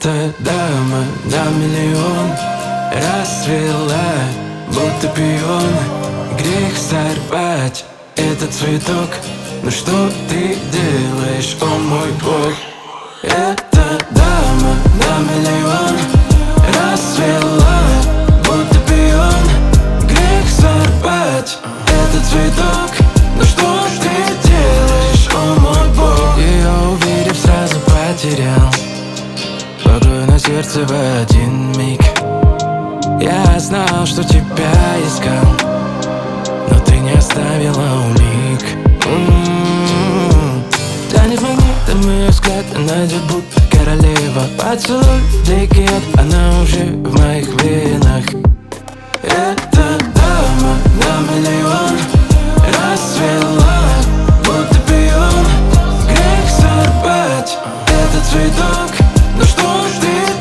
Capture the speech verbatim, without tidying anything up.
Эта дама на миллион расцвела, будто пион. Грех сорвать этот цветок. Но что ты делаешь, о мой бог? Эта дама на миллион расцвела, будто пион. Грех сорвать этот цветок. Но что ты делаешь, о мой бог? Ее увидев, сразу потерял покой на сердце в один миг. Я знал, что тебя искал, но ты не оставила улик. М-м-м. Тянет магнитом ее взгляд, она идет будто королева. Поцелуй, дикий ад, она уже в моих венах. Эта дама на миллион расцвела, будто пион. Грех сорвать этот цветок. Но что ж ты